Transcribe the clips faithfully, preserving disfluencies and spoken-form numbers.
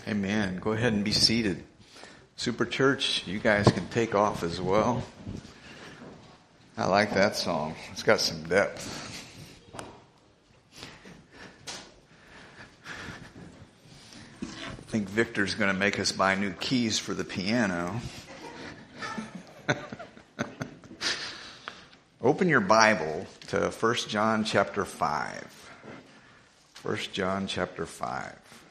Amen. Go ahead and be seated. Super Church, you guys can take off as well. I like that song. It's got some depth. I think Victor's going to make us buy new keys for the piano. Open your Bible to First John chapter five. First John chapter five.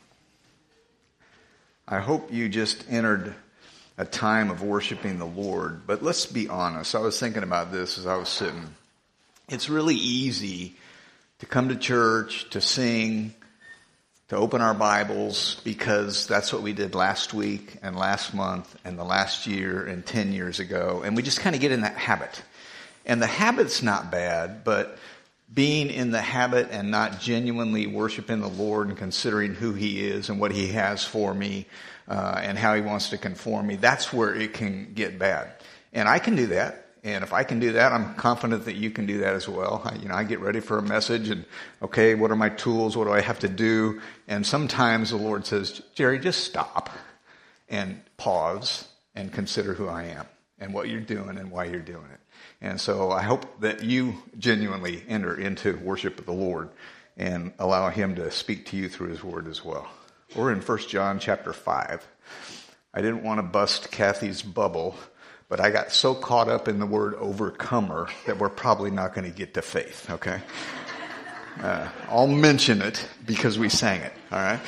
I hope you just entered a time of worshiping the Lord, but let's be honest. I was thinking about this as I was sitting. It's really easy to come to church, to sing, to open our Bibles, because that's what we did last week and last month and the last year and ten years ago, and we just kind of get in that habit. And the habit's not bad, but being in the habit and not genuinely worshiping the Lord and considering who He is and what He has for me uh, and how He wants to conform me, that's where it can get bad. And I can do that. And if I can do that, I'm confident that you can do that as well. I, you know, I get ready for a message and, okay, what are my tools? What do I have to do? And sometimes the Lord says, Jerry, just stop and pause and consider who I am and what you're doing and why you're doing it. And so I hope that you genuinely enter into worship of the Lord and allow Him to speak to you through His Word as well. We're in First John chapter five. I didn't want to bust Kathy's bubble, but I got so caught up in the word overcomer that we're probably not going to get to faith, okay? Uh, I'll mention it because we sang it, all right?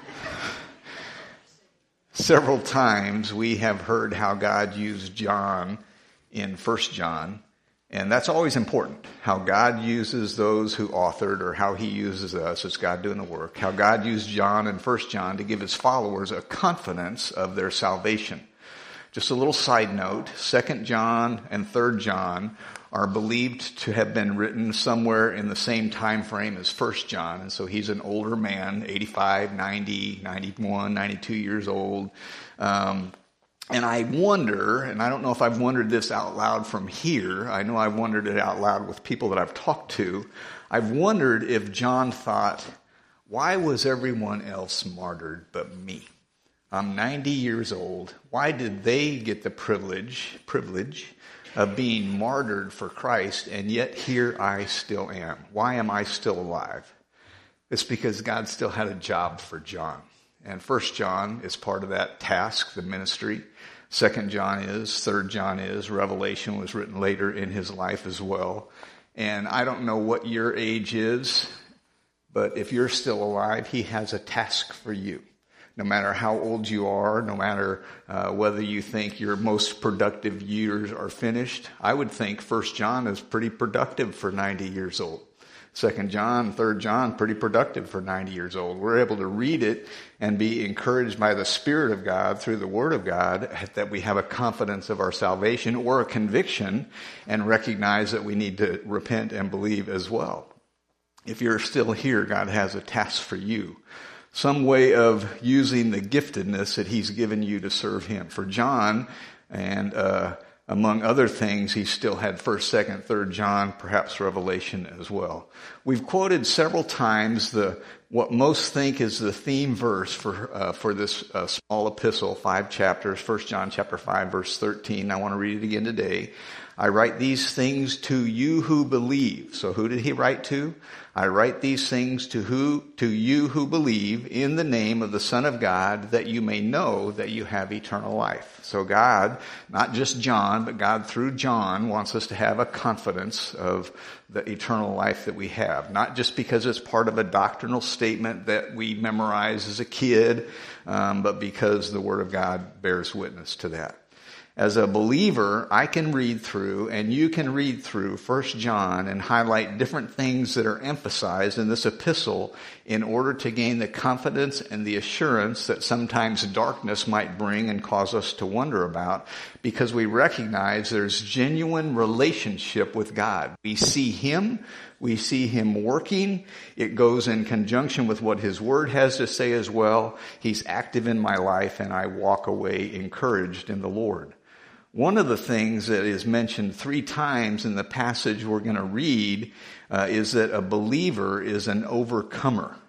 Several times we have heard how God used John in First John, and that's always important, how God uses those who authored or how He uses us. It's God doing the work. How God used John in First John to give His followers a confidence of their salvation. Just a little side note, Second John and Third John are believed to have been written somewhere in the same time frame as First John, and so he's an older man, eighty-five, ninety, ninety-one, ninety-two years old. Um, And I wonder, and I don't know if I've wondered this out loud from here. I know I've wondered it out loud with people that I've talked to. I've wondered if John thought, why was everyone else martyred but me? I'm ninety years old. Why did they get the privilege, privilege of being martyred for Christ, and yet here I still am? Why am I still alive? It's because God still had a job for John. And First John is part of that task, the ministry. Second John is, Third John is. Revelation was written later in his life as well. And I don't know what your age is, but if you're still alive, He has a task for you. No matter how old you are, no matter uh, whether you think your most productive years are finished, I would think First John is pretty productive for ninety years old. Second John, Third John, pretty productive for ninety years old. We're able to read it and be encouraged by the Spirit of God through the Word of God that we have a confidence of our salvation or a conviction and recognize that we need to repent and believe as well. If you're still here, God has a task for you. Some way of using the giftedness that He's given you to serve Him. For John, and uh among other things, he still had First, Second, Third John, perhaps Revelation as well. We've quoted several times the what most think is the theme verse for uh, for this uh, small epistle, five chapters, First John chapter five, verse thirteen. I want to read it again today. I write these things to you who believe. So who did he write to? I write these things to who to you who believe in the name of the Son of God, that you may know that you have eternal life. So God, not just John, but God through John wants us to have a confidence of the eternal life that we have. Not just because it's part of a doctrinal statement that we memorize as a kid, um, but because the Word of God bears witness to that. As a believer, I can read through, and you can read through First John and highlight different things that are emphasized in this epistle in order to gain the confidence and the assurance that sometimes darkness might bring and cause us to wonder about, because we recognize there's genuine relationship with God. We see Him. We see Him working. It goes in conjunction with what His Word has to say as well. He's active in my life, and I walk away encouraged in the Lord. One of the things that is mentioned three times in the passage we're going to read uh, is that a believer is an overcomer.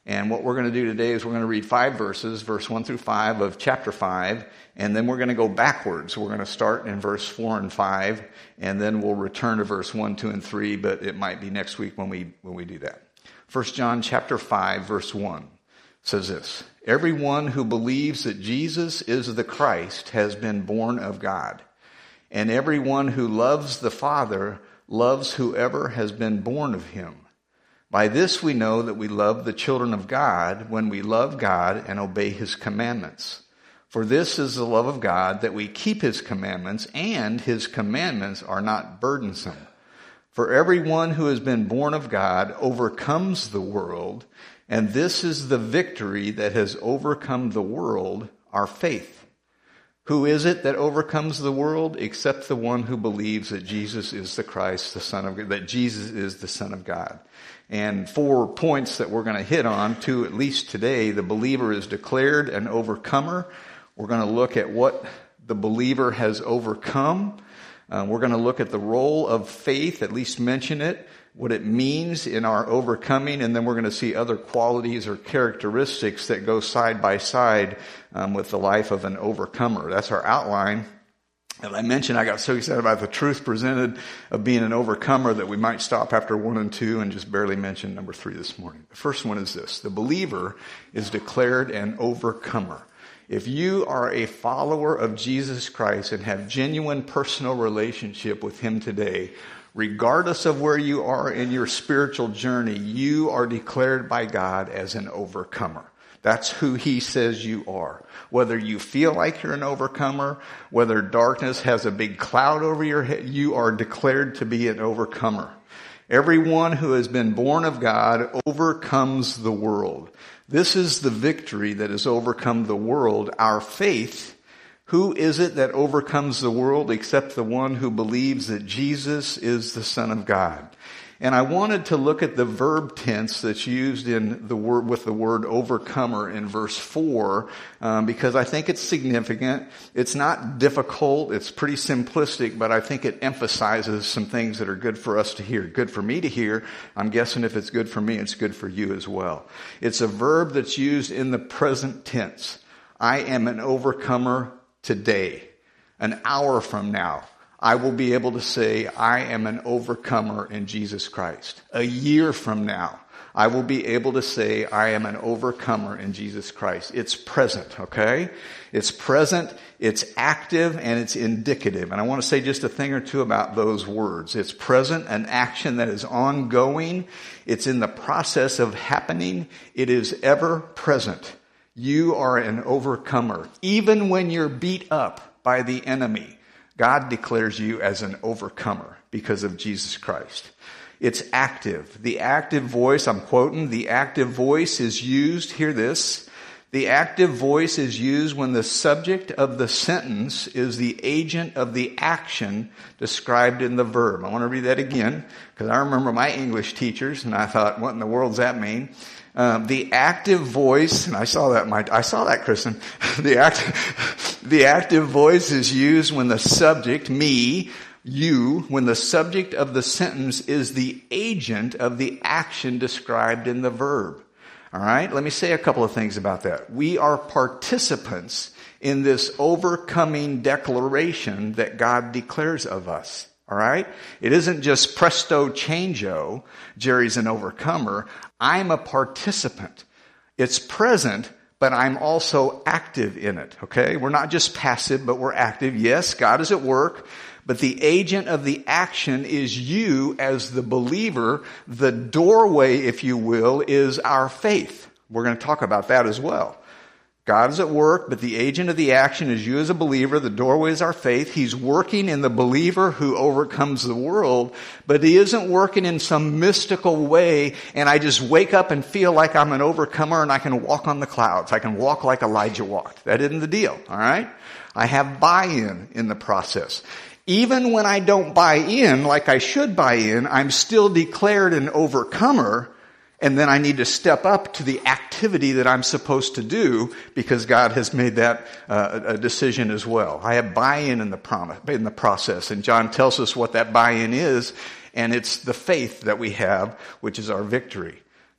And what we're going to do today is we're going to read five verses, verse one through five of chapter five, and then we're going to go backwards. We're going to start in verse four and five, and then we'll return to verse one, two, and three, but it might be next week when we when we do that. First John chapter five, verse one says this: "Everyone who believes that Jesus is the Christ has been born of God, and everyone who loves the Father loves whoever has been born of him. By this we know that we love the children of God, when we love God and obey his commandments. For this is the love of God, that we keep his commandments, and his commandments are not burdensome. For everyone who has been born of God overcomes the world, and this is the victory that has overcome the world, our faith. Who is it that overcomes the world except the one who believes that Jesus is the Christ, the Son of God, that Jesus is the Son of God?" And four points that we're going to hit on, two at least today. The believer is declared an overcomer. We're going to look at what the believer has overcome. Uh, we're going to look at the role of faith, at least mention it, what it means in our overcoming, and then we're going to see other qualities or characteristics that go side by side um, with the life of an overcomer. That's our outline. And I mentioned I got so excited about the truth presented of being an overcomer that we might stop after one and two and just barely mention number three this morning. The first one is this: the believer is declared an overcomer. If you are a follower of Jesus Christ and have genuine personal relationship with him today, regardless of where you are in your spiritual journey, you are declared by God as an overcomer. That's who he says you are. Whether you feel like you're an overcomer, whether darkness has a big cloud over your head, you are declared to be an overcomer. Everyone who has been born of God overcomes the world. This is the victory that has overcome the world, our faith. Who is it that overcomes the world except the one who believes that Jesus is the Son of God? And I wanted to look at the verb tense that's used in the word with the word overcomer in verse four, um, because I think it's significant. It's not difficult. It's pretty simplistic, but I think it emphasizes some things that are good for us to hear. Good for me to hear. I'm guessing if it's good for me, it's good for you as well. It's a verb that's used in the present tense. I am an overcomer today. An hour from now, I will be able to say, I am an overcomer in Jesus Christ. A year from now, I will be able to say, I am an overcomer in Jesus Christ. It's present, okay? It's present, it's active, and it's indicative. And I want to say just a thing or two about those words. It's present, an action that is ongoing. It's in the process of happening. It is ever present. You are an overcomer. Even when you're beat up by the enemy, God declares you as an overcomer because of Jesus Christ. It's active. The active voice, I'm quoting, the active voice is used, hear this, the active voice is used when the subject of the sentence is the agent of the action described in the verb. I want to read that again because I remember my English teachers and I thought, what in the world does that mean? Um, the active voice, and I saw that, my, I saw that, Kristen. The active, the active voice is used when the subject, me, you, when the subject of the sentence is the agent of the action described in the verb. All right, let me say a couple of things about that. We are participants in this overcoming declaration that God declares of us. All right? It isn't just presto changeo, Jerry's an overcomer. I'm a participant. It's present, but I'm also active in it. Okay? We're not just passive, but we're active. Yes, God is at work, but the agent of the action is you as the believer. The doorway, if you will, is our faith. We're going to talk about that as well. God is at work, but the agent of the action is you as a believer. The doorway is our faith. He's working in the believer who overcomes the world, but he isn't working in some mystical way and I just wake up and feel like I'm an overcomer and I can walk on the clouds. I can walk like Elijah walked. That isn't the deal, all right? I have buy-in in the process. Even when I don't buy in like I should buy in, I'm still declared an overcomer. And then I need to step up to the activity that I'm supposed to do because God has made that uh, a decision as well. I have buy-in in the promise, in the process. And John tells us what that buy-in is. And it's the faith that we have, which is our victory.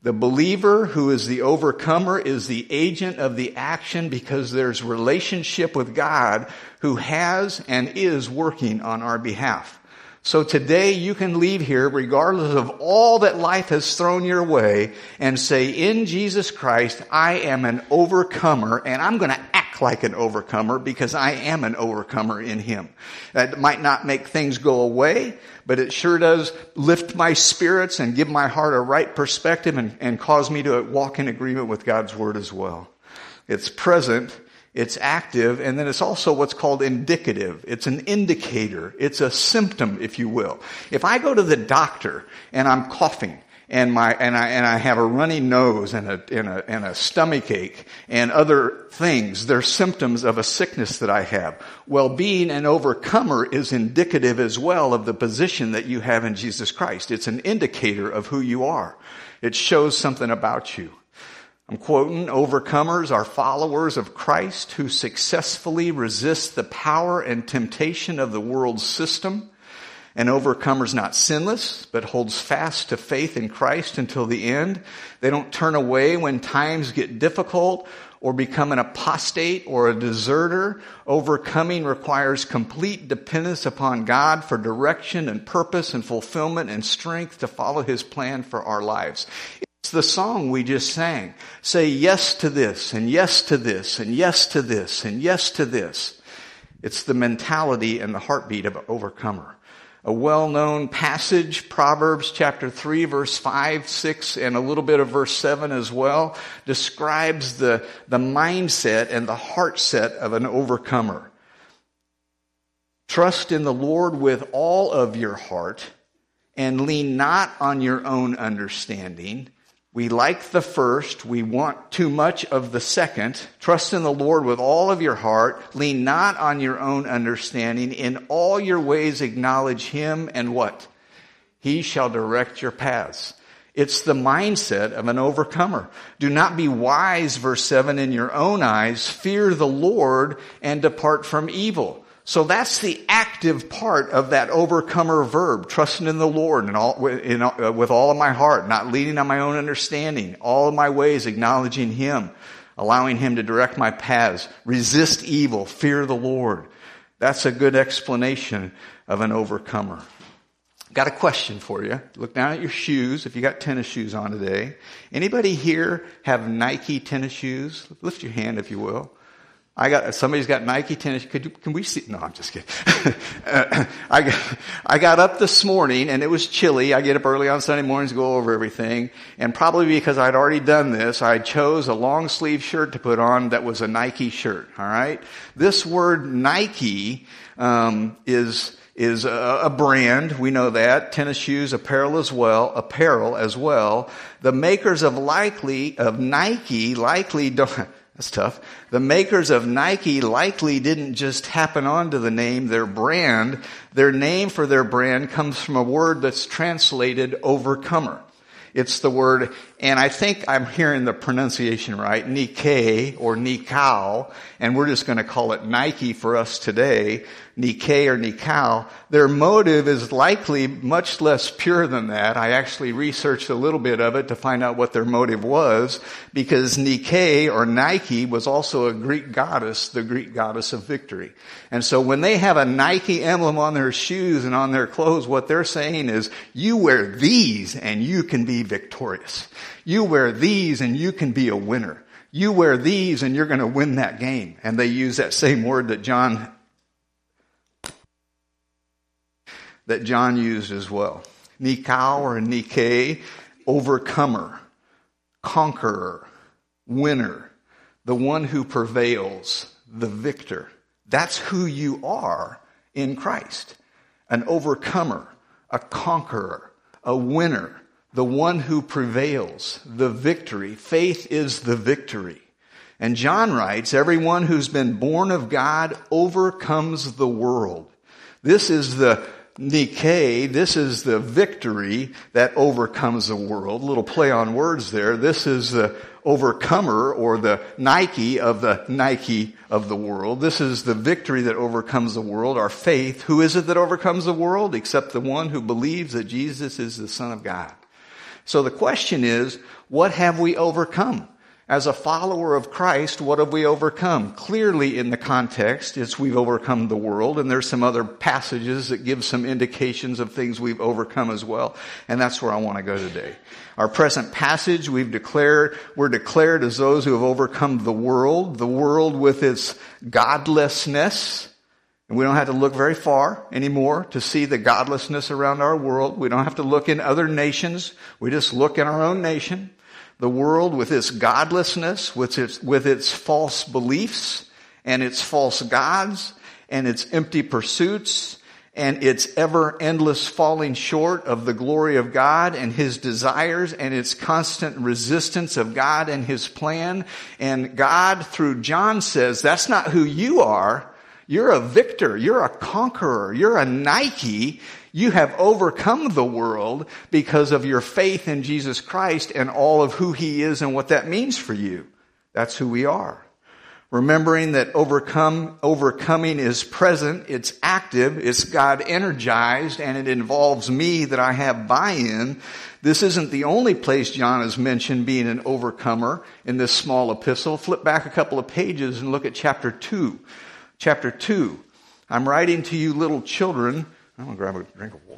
The believer who is the overcomer is the agent of the action because there's relationship with God who has and is working on our behalf. So today you can leave here regardless of all that life has thrown your way and say, in Jesus Christ, I am an overcomer and I'm going to act like an overcomer because I am an overcomer in Him. That might not make things go away, but it sure does lift my spirits and give my heart a right perspective and, and cause me to walk in agreement with God's Word as well. It's present. It's active, and then it's also what's called indicative. It's an indicator. It's a symptom, if you will. If I go to the doctor and I'm coughing and my and I and I have a runny nose and a and a and a stomach ache and other things, they're symptoms of a sickness that I have. Well, being an overcomer is indicative as well of the position that you have in Jesus Christ. It's an indicator of who you are. It shows something about you. I'm quoting, overcomers are followers of Christ who successfully resist the power and temptation of the world's system. An overcomer's not sinless, but holds fast to faith in Christ until the end. They don't turn away when times get difficult or become an apostate or a deserter. Overcoming requires complete dependence upon God for direction and purpose and fulfillment and strength to follow His plan for our lives. It's the song we just sang. Say yes to this, and yes to this, and yes to this, and yes to this. It's the mentality and the heartbeat of an overcomer. A well-known passage, Proverbs chapter three, verse five, six, and a little bit of verse seven as well, describes the, the mindset and the heart set of an overcomer. Trust in the Lord with all of your heart, and lean not on your own understanding. We like the first. We want too much of the second. Trust in the Lord with all of your heart. Lean not on your own understanding. In all your ways acknowledge Him, and what? He shall direct your paths. It's the mindset of an overcomer. Do not be wise, verse seven, in your own eyes. Fear the Lord and depart from evil. So that's the active part of that overcomer verb, trusting in the Lord and all, in, uh, with all of my heart, not leaning on my own understanding, all of my ways acknowledging Him, allowing Him to direct my paths, resist evil, fear the Lord. That's a good explanation of an overcomer. Got a question for you. Look down at your shoes, if you got tennis shoes on today. Anybody here have Nike tennis shoes? Lift your hand if you will. I got, somebody's got Nike tennis. Could you, can we see? No, I'm just kidding. I got, I got up this morning and it was chilly. I get up early on Sunday mornings to go over everything. And probably because I'd already done this, I chose a long sleeve shirt to put on that was a Nike shirt. All right. This word Nike, um, is, is a, a brand. We know that. Tennis shoes, apparel as well, apparel as well. The makers of likely, of Nike likely don't, that's tough. The makers of Nike likely didn't just happen onto the name, their brand. Their name for their brand comes from a word that's translated overcomer. It's the word, and I think I'm hearing the pronunciation right, Nikkei or Nikao, and we're just going to call it Nike for us today, Nikkei or Nikao. Their motive is likely much less pure than that. I actually researched a little bit of it to find out what their motive was, because Nikkei or Nike was also a Greek goddess, the Greek goddess of victory. And so when they have a Nike emblem on their shoes and on their clothes, what they're saying is, you wear these and you can be victorious. You wear these and you can be a winner. You wear these and you're going to win that game. And they use that same word that John that John used as well. Nikao or Nikkei, overcomer, conqueror, winner, the one who prevails, the victor. That's who you are in Christ. An overcomer, a conqueror, a winner, the one who prevails, the victory. Faith is the victory. And John writes, everyone who's been born of God overcomes the world. This is the Nikkei, this is the victory that overcomes the world. A little play on words there. This is the overcomer or the Nike of the Nike of the world. This is the victory that overcomes the world, our faith. Who is it that overcomes the world? Except the one who believes that Jesus is the Son of God. So the question is, what have we overcome? As a follower of Christ, what have we overcome? Clearly in the context, it's we've overcome the world, and there's some other passages that give some indications of things we've overcome as well. And that's where I want to go today. Our present passage, we've declared, we're declared as those who have overcome the world, the world with its godlessness. And we don't have to look very far anymore to see the godlessness around our world. We don't have to look in other nations. We just look in our own nation. The world with its godlessness, with its, with its false beliefs and its false gods and its empty pursuits and its ever endless falling short of the glory of God and His desires and its constant resistance of God and His plan. And God, through John, says, that's not who you are. You're a victor. You're a conqueror. You're a Nike. You have overcome the world because of your faith in Jesus Christ and all of who He is and what that means for you. That's who we are. Remembering that overcome, overcoming is present, it's active, it's God energized, and it involves me, that I have buy-in. This isn't the only place John has mentioned being an overcomer in this small epistle. Flip back a couple of pages and look at chapter two. Chapter two. I'm writing to you little children. I'm going to grab a drink of water.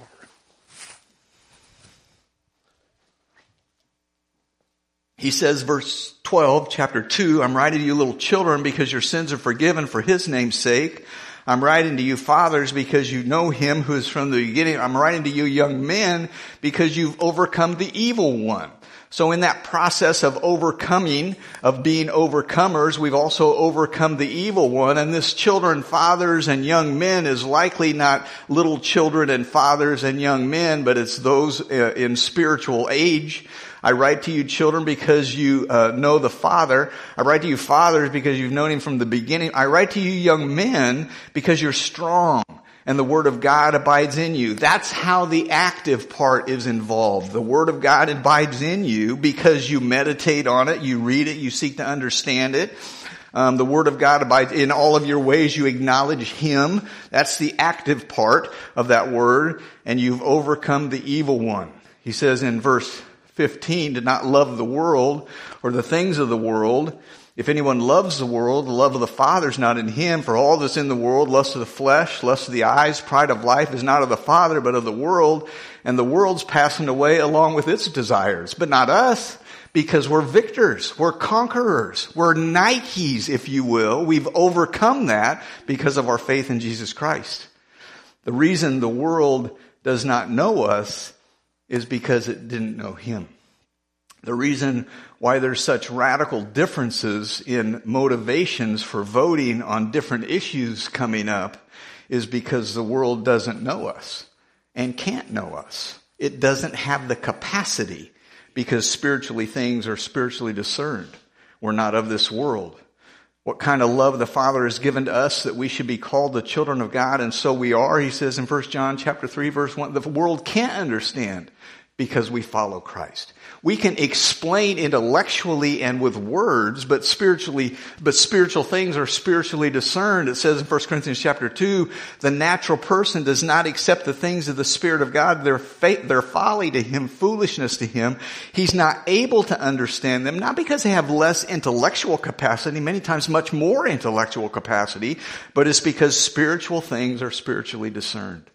He says, verse twelve, chapter two, I'm writing to you little children because your sins are forgiven for His name's sake. I'm writing to you fathers because you know Him who is from the beginning. I'm writing to you young men because you've overcome the evil one. So in that process of overcoming, of being overcomers, we've also overcome the evil one. And this children, fathers, and young men is likely not little children and fathers and young men, but it's those in spiritual age. I write to you children because you uh, know the Father. I write to you fathers because you've known Him from the beginning. I write to you young men because you're strong and the Word of God abides in you. That's how the active part is involved. The Word of God abides in you because you meditate on it, you read it, you seek to understand it. Um, the Word of God abides in all of your ways. You acknowledge Him. That's the active part of that word. And you've overcome the evil one. He says in verse fifteen, to not love the world or the things of the world. If anyone loves the world, the love of the Father is not in him. For all that's in the world, lust of the flesh, lust of the eyes, pride of life, is not of the Father, but of the world. And the world's passing away along with its desires. But not us, because we're victors. We're conquerors. We're Nikes, if you will. We've overcome that because of our faith in Jesus Christ. The reason the world does not know us is because it didn't know Him. The reason why there's such radical differences in motivations for voting on different issues coming up is because the world doesn't know us and can't know us. It doesn't have the capacity because spiritually things are spiritually discerned. We're not of this world. What kind of love the Father has given to us that we should be called the children of God, and so we are. He says in First John chapter three, verse one, the world can't understand because we follow Christ. We can explain intellectually and with words, but spiritually, but spiritual things are spiritually discerned. It says in First Corinthians chapter two, the natural person does not accept the things of the Spirit of God. They're, fa- they're folly to him, foolishness to him. He's not able to understand them, not because they have less intellectual capacity, many times much more intellectual capacity, but it's because spiritual things are spiritually discerned.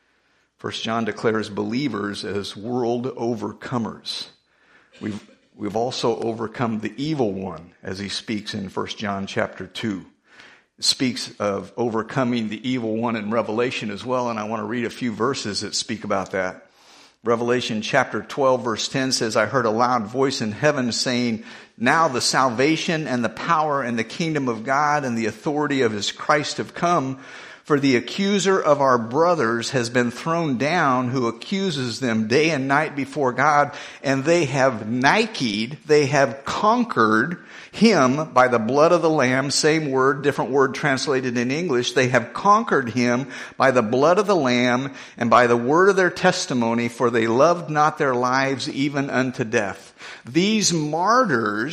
First John declares believers as world overcomers. We've, we've also overcome the evil one, as he speaks in First John chapter two. It speaks of overcoming the evil one in Revelation as well, and I want to read a few verses that speak about that. Revelation chapter twelve verse ten says, I heard a loud voice in heaven saying, now the salvation and the power and the kingdom of God and the authority of His Christ have come. For the accuser of our brothers has been thrown down, who accuses them day and night before God, and they have Niked, they have conquered him by the blood of the Lamb, same word, different word translated in English. They have conquered him by the blood of the Lamb and by the word of their testimony, for they loved not their lives even unto death. These martyrs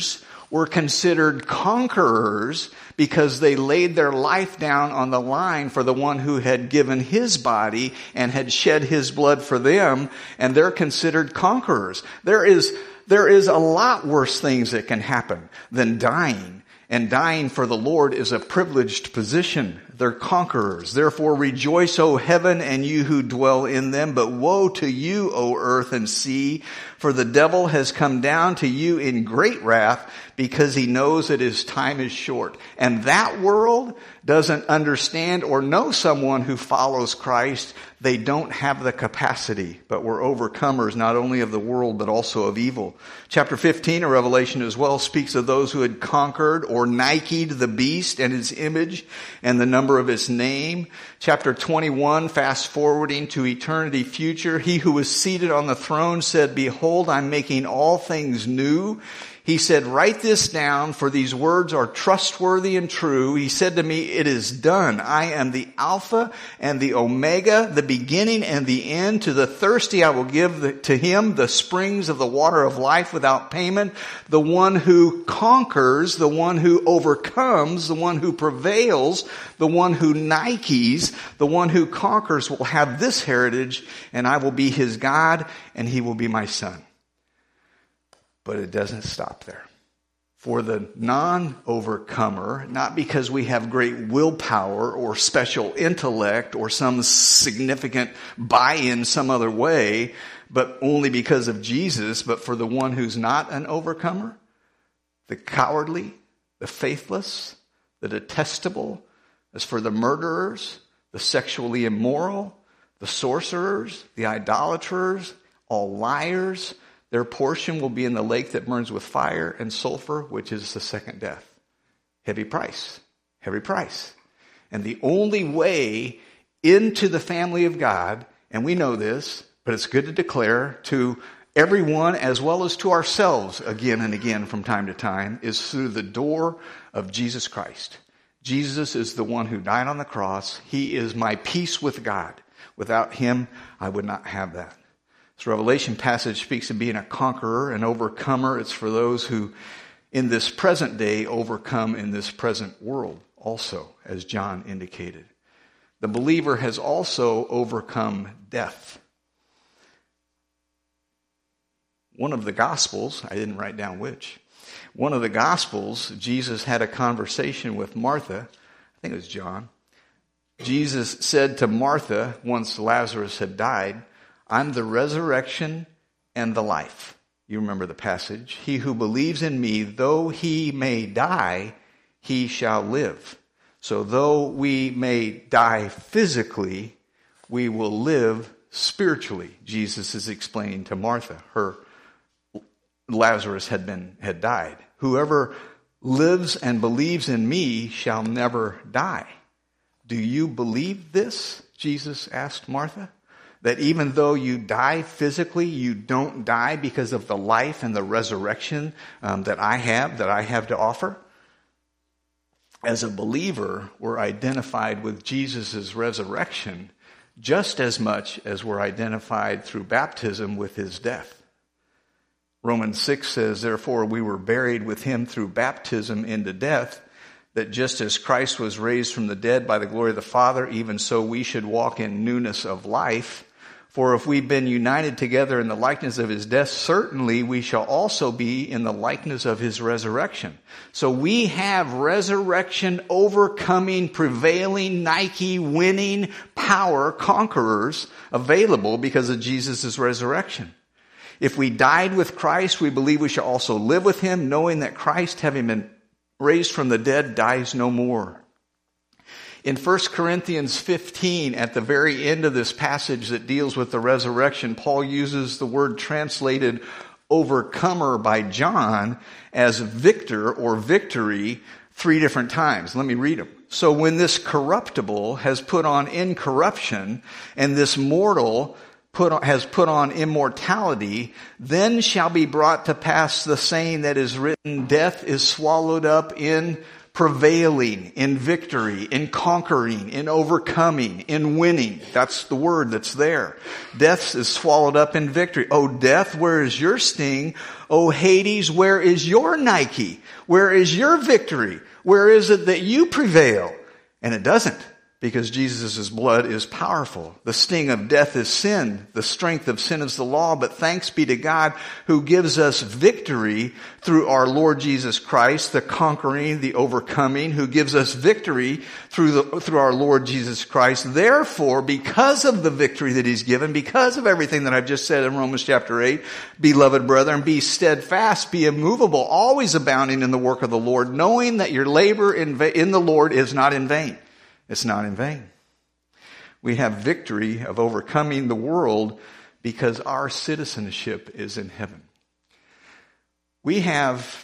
were considered conquerors because they laid their life down on the line for the one who had given his body and had shed his blood for them, and they're considered conquerors. There is, there is a lot worse things that can happen than dying. And dying for the Lord is a privileged position. They're conquerors. Therefore rejoice, O heaven, and you who dwell in them. But woe to you, O earth and sea, for the devil has come down to you in great wrath, because he knows that his time is short. And that world doesn't understand or know someone who follows Christ. They don't have the capacity, but we're overcomers not only of the world, but also of evil. Chapter fifteen of Revelation as well speaks of those who had conquered or Nike'd the beast and his image and the number of his name. Chapter twenty-one, fast forwarding to eternity future, he who was seated on the throne said, behold, I'm making all things new. He said, write this down, for these words are trustworthy and true. He said to me, it is done. I am the Alpha and the Omega, the beginning and the end. To the thirsty I will give the, to him the springs of the water of life without payment. The one who conquers, the one who overcomes, the one who prevails, the one who Nikes, the one who conquers will have this heritage, and I will be his God, and he will be my son. But it doesn't stop there. For the non-overcomer, not because we have great willpower or special intellect or some significant buy-in some other way, but only because of Jesus, but for the one who's not an overcomer, the cowardly, the faithless, the detestable, as for the murderers, the sexually immoral, the sorcerers, the idolaters, all liars, their portion will be in the lake that burns with fire and sulfur, which is the second death. Heavy price. Heavy price. And the only way into the family of God, and we know this, but it's good to declare to everyone as well as to ourselves again and again from time to time, is through the door of Jesus Christ. Jesus is the one who died on the cross. He is my peace with God. Without him, I would not have that. This Revelation passage speaks of being a conqueror, an overcomer. It's for those who in this present day overcome in this present world also, as John indicated. The believer has also overcome death. One of the Gospels, I didn't write down which, one of the Gospels, Jesus had a conversation with Martha. I think it was John. Jesus said to Martha, once Lazarus had died, I'm the resurrection and the life. You remember the passage. He who believes in me, though he may die, he shall live. So though we may die physically, we will live spiritually. Jesus is explaining to Martha. Her Lazarus had been had died. Whoever lives and believes in me shall never die. Do you believe this? Jesus asked Martha. That even though you die physically, you don't die because of the life and the resurrection um, that I have, that I have to offer? As a believer, we're identified with Jesus' resurrection just as much as we're identified through baptism with his death. Romans six says, therefore we were buried with him through baptism into death, that just as Christ was raised from the dead by the glory of the Father, even so we should walk in newness of life. For if we've been united together in the likeness of his death, certainly we shall also be in the likeness of his resurrection. So we have resurrection, overcoming, prevailing, Nike, winning power, conquerors available because of Jesus' resurrection. If we died with Christ, we believe we shall also live with him, knowing that Christ, having been raised from the dead, dies no more. In First Corinthians fifteen, at the very end of this passage that deals with the resurrection, Paul uses the word translated overcomer by John as victor or victory three different times. Let me read them. So when this corruptible has put on incorruption, and this mortal put on, has put on immortality, then shall be brought to pass the saying that is written, death is swallowed up in prevailing, in victory, in conquering, in overcoming, in winning. That's the word that's there. Death is swallowed up in victory. Oh, death, where is your sting? Oh, Hades, where is your Nike? Where is your victory? Where is it that you prevail? And it doesn't, because Jesus' blood is powerful. The sting of death is sin. The strength of sin is the law. But thanks be to God who gives us victory through our Lord Jesus Christ, the conquering, the overcoming, who gives us victory through the, through our Lord Jesus Christ. Therefore, because of the victory that he's given, because of everything that I've just said in Romans chapter eight, beloved brethren, be steadfast, be immovable, always abounding in the work of the Lord, knowing that your labor in, va- in the Lord is not in vain. It's not in vain. We have victory of overcoming the world because our citizenship is in heaven. We have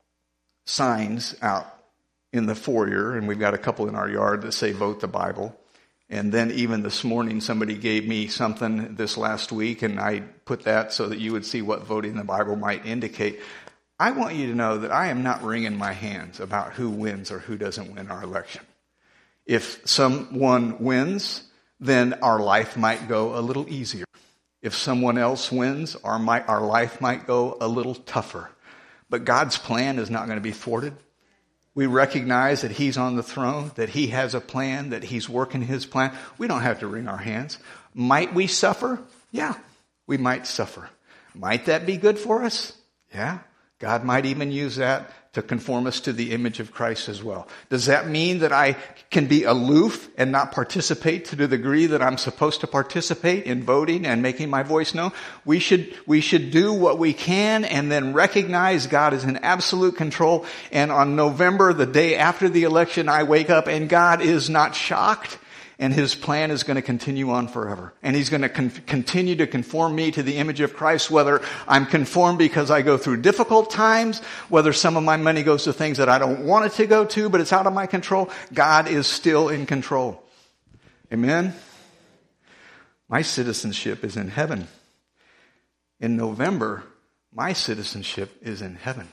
signs out in the foyer, and we've got a couple in our yard that say vote the Bible. And then even this morning, somebody gave me something this last week, and I put that so that you would see what voting the Bible might indicate. I want you to know that I am not wringing my hands about who wins or who doesn't win our election. If someone wins, then our life might go a little easier. If someone else wins, our, might, our life might go a little tougher. But God's plan is not going to be thwarted. We recognize that he's on the throne, that he has a plan, that he's working his plan. We don't have to wring our hands. Might we suffer? Yeah, we might suffer. Might that be good for us? Yeah. God might even use that to conform us to the image of Christ as well. Does that mean that I can be aloof and not participate to the degree that I'm supposed to participate in voting and making my voice known? We should, we should do what we can and then recognize God is in absolute control. And on November, the day after the election, I wake up and God is not shocked. And his plan is going to continue on forever. And he's going to con- continue to conform me to the image of Christ, whether I'm conformed because I go through difficult times, whether some of my money goes to things that I don't want it to go to, but it's out of my control. God is still in control. Amen? My citizenship is in heaven. In November, my citizenship is in heaven.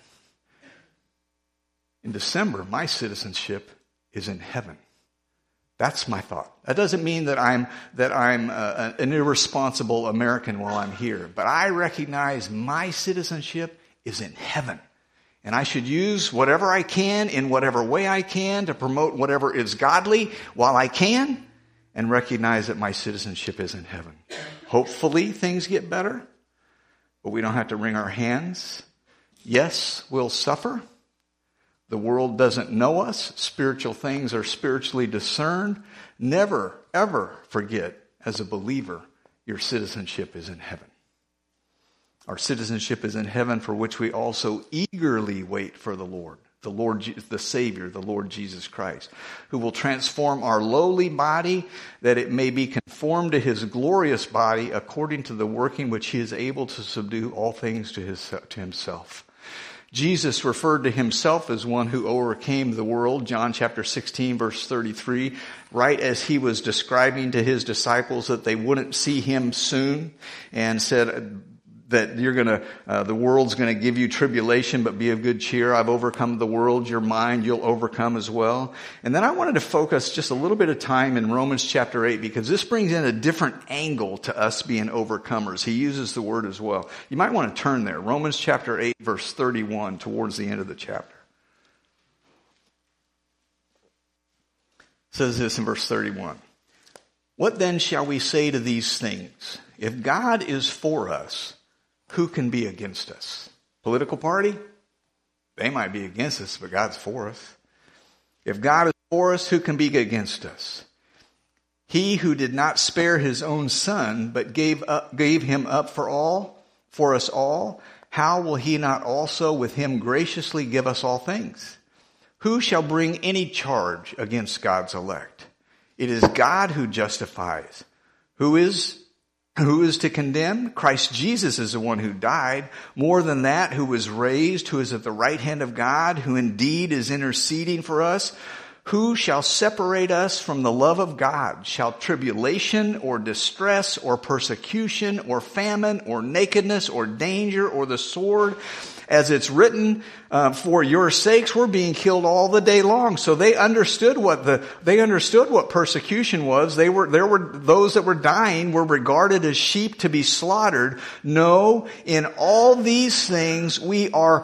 In December, my citizenship is in heaven. That's my thought. That doesn't mean that I'm that I'm uh, an irresponsible American while I'm here, but I recognize my citizenship is in heaven. And I should use whatever I can in whatever way I can to promote whatever is godly while I can, and recognize that my citizenship is in heaven. Hopefully things get better, but we don't have to wring our hands. Yes, we'll suffer. The world doesn't know us. Spiritual things are spiritually discerned. Never, ever forget, as a believer, your citizenship is in heaven. Our citizenship is in heaven, for which we also eagerly wait for the Lord, the Lord, the Savior, the Lord Jesus Christ, who will transform our lowly body that it may be conformed to his glorious body according to the working which he is able to subdue all things to his, to himself. Jesus referred to himself as one who overcame the world, John chapter sixteen, verse thirty-three, right as he was describing to his disciples that they wouldn't see him soon, and said that you're gonna, uh, the world's gonna give you tribulation, but be of good cheer. I've overcome the world. Your mind, you'll overcome as well. And then I wanted to focus just a little bit of time in Romans chapter eight, because this brings in a different angle to us being overcomers. He uses the word as well. You might want to turn there. Romans chapter eight, verse thirty-one, towards the end of the chapter. It says this in verse thirty-one. What then shall we say to these things? If God is for us, who can be against us? Political party? They might be against us, but God's for us. If God is for us, who can be against us? He who did not spare his own son, but gave up, gave him up for all, for us all, how will he not also with him graciously give us all things? Who shall bring any charge against God's elect? It is God who justifies. Who is Who is to condemn? Christ Jesus is the one who died. More than that, who was raised, who is at the right hand of God, who indeed is interceding for us. Who shall separate us from the love of God? Shall tribulation or distress or persecution or famine or nakedness or danger or the sword? As it's written, uh, for your sakes, we're being killed all the day long. So they understood what the, they understood what persecution was. They were, there were those that were dying were regarded as sheep to be slaughtered. No, in all these things, we are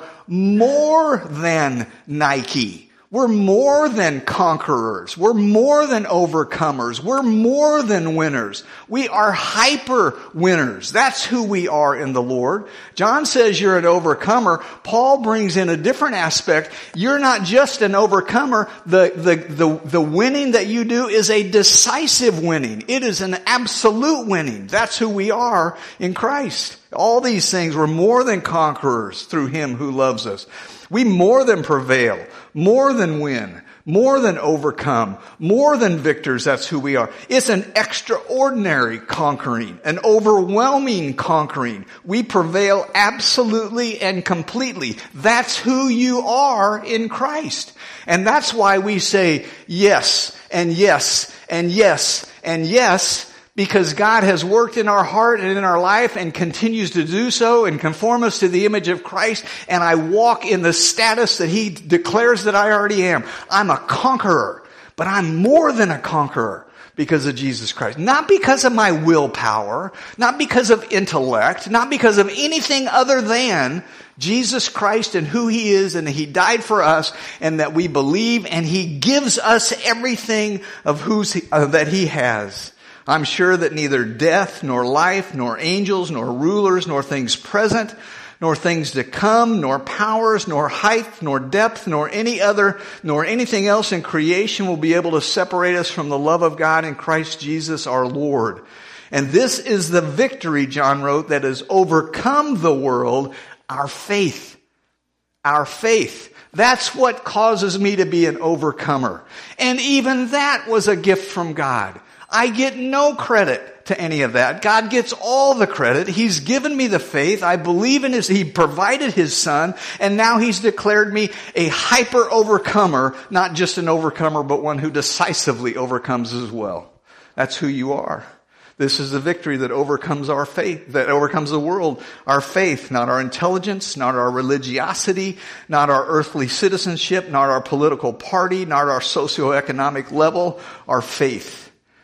more than Nike. We're more than conquerors. We're more than overcomers. We're more than winners. We are hyper winners. That's who we are in the Lord. John says you're an overcomer. Paul brings in a different aspect. You're not just an overcomer. The, the, the, the winning that you do is a decisive winning. It is an absolute winning. That's who we are in Christ. All these things, we're more than conquerors through Him who loves us. We more than prevail, more than win, more than overcome, more than victors. That's who we are. It's an extraordinary conquering, an overwhelming conquering. We prevail absolutely and completely. That's who you are in Christ. And that's why we say yes and yes and yes and yes. Because God has worked in our heart and in our life and continues to do so and conform us to the image of Christ. And I walk in the status that He declares that I already am. I'm a conqueror, but I'm more than a conqueror because of Jesus Christ. Not because of my willpower, not because of intellect, not because of anything other than Jesus Christ and who He is, and He died for us, and that we believe, and He gives us everything of who's he, uh, that He has. I'm sure that neither death, nor life, nor angels, nor rulers, nor things present, nor things to come, nor powers, nor height, nor depth, nor any other, nor anything else in creation will be able to separate us from the love of God in Christ Jesus our Lord. And this is the victory, John wrote, that has overcome the world, our faith. Our faith. That's what causes me to be an overcomer. And even that was a gift from God. I get no credit to any of that. God gets all the credit. He's given me the faith. I believe in His, He provided His Son, and now He's declared me a hyper overcomer, not just an overcomer, but one who decisively overcomes as well. That's who you are. This is the victory that overcomes our faith, that overcomes the world. Our faith, not our intelligence, not our religiosity, not our earthly citizenship, not our political party, not our socioeconomic level, our faith.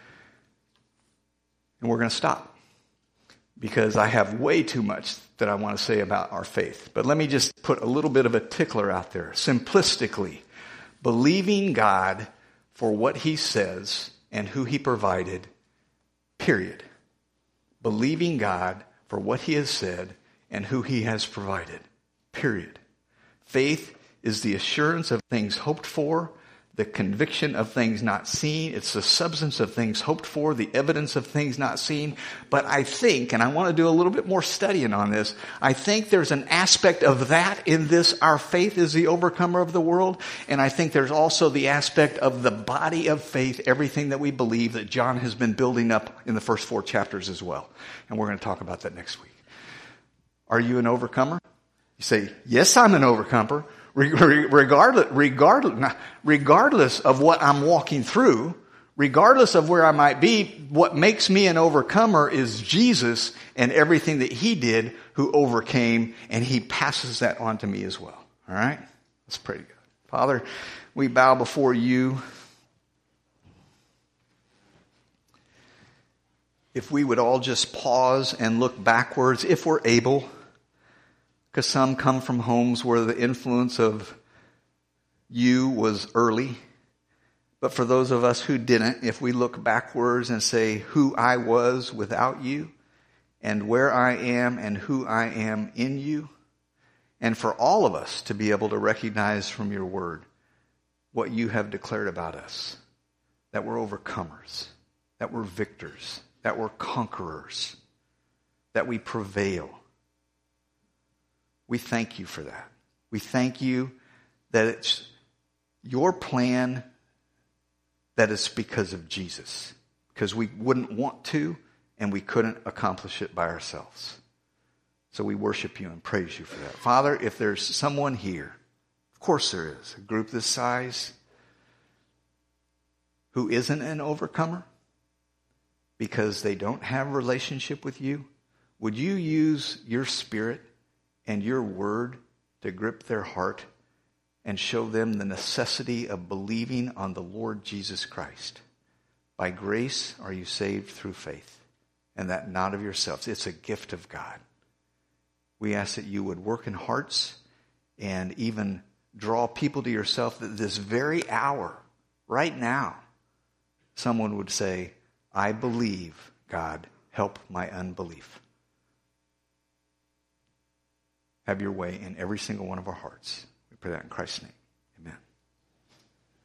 And we're going to stop because I have way too much that I want to say about our faith. But let me just put a little bit of a tickler out there. Simplistically, believing God for what He says and who He provided, period. Believing God for what He has said and who He has provided, period. Faith is the assurance of things hoped for, the conviction of things not seen. It's the substance of things hoped for, the evidence of things not seen. But I think, and I want to do a little bit more studying on this, I think there's an aspect of that in this, our faith is the overcomer of the world. And I think there's also the aspect of the body of faith, everything that we believe that John has been building up in the first four chapters as well. And we're going to talk about that next week. Are you an overcomer? You say, yes, I'm an overcomer. Regardless, regardless, regardless of what I'm walking through, regardless of where I might be, what makes me an overcomer is Jesus and everything that He did who overcame, and He passes that on to me as well. All right? Let's pray to God. Father, we bow before You. If we would all just pause and look backwards, if we're able, because some come from homes where the influence of You was early. But for those of us who didn't, if we look backwards and say who I was without You, and where I am and who I am in You, and for all of us to be able to recognize from Your word what You have declared about us, that we're overcomers, that we're victors, that we're conquerors, that we prevail. We thank You for that. We thank You that it's Your plan, that it's because of Jesus. Because we wouldn't want to, and we couldn't accomplish it by ourselves. So we worship You and praise You for that. Father, if there's someone here, of course there is, a group this size, who isn't an overcomer because they don't have a relationship with You, would You use Your Spirit and Your word to grip their heart and show them the necessity of believing on the Lord Jesus Christ. By grace are you saved through faith, and that not of yourselves. It's a gift of God. We ask that you would work in hearts and even draw people to yourself, that this very hour, right now, someone would say, I believe, God, help my unbelief. Have your way in every single one of our hearts. We pray that in Christ's name.